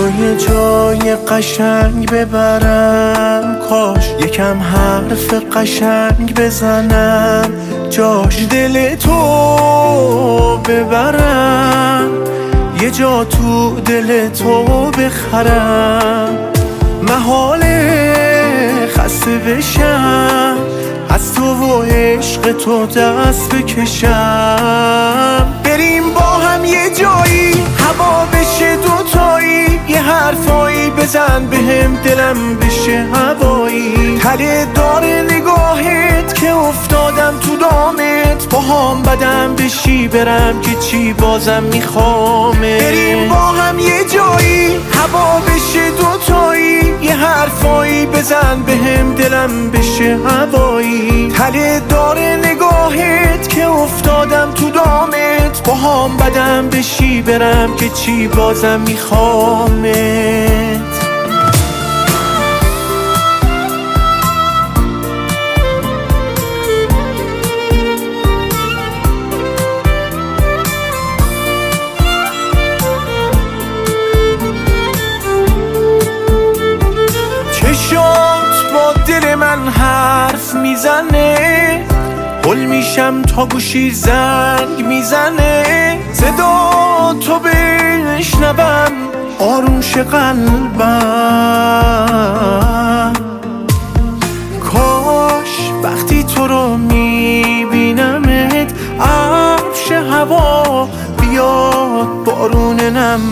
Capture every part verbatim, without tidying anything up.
یه جای قشنگ ببرم، کاش یکم حرف قشنگ بزنم جاش. دل تو ببرم، یه جا تو دل تو بخرم، محاله خسته بشم از تو و عشق تو دست بکشم. بریم با هم یه جایی هوا بشه دوتایی، یه حرفایی بزن بهم دلم بشه هوایی. تله داره نگاهت که افتادم تو دامت، با هم بدم بشی برم که چی بازم میخوامه. بریم با هم یه جایی هوا بشه دوتایی، یه حرفایی بزن بهم دلم بشه هوایی. تله داره نگاهت که افتادم تو دامت، با هم بدم بشی برم که چی بازم میخوامت. چشات با دل من حرف میزنه، هل میشم تا گوشی زنگ میزنه. صدا تو بشنوم آروم شه قلبم، کاش وقتی تو رو میبینمت عفش هوا بیاد بارون نم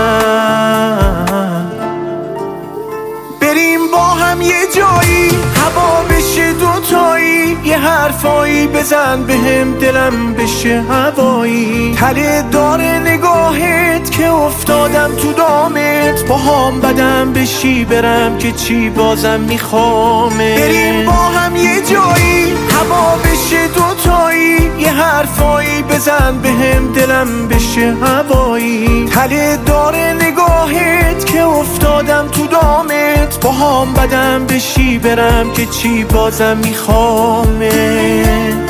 نم. بریم با هم یه جایی هوا بشه دوتایی، یه حرفایی بزن بهم دلم بشه هوایی. تله داره نگاهت که افتادم تو دامت، با هم بدم بشی برم که چی بازم میخوامه. بریم با هم یه جایی هوا بشه دوتایی، یه حرفایی بزن بهم دلم بشه هوایی. تله داره نگاهت که افتادم تو دامت، با هم بدم بشی برم که چی بازم میخوامه.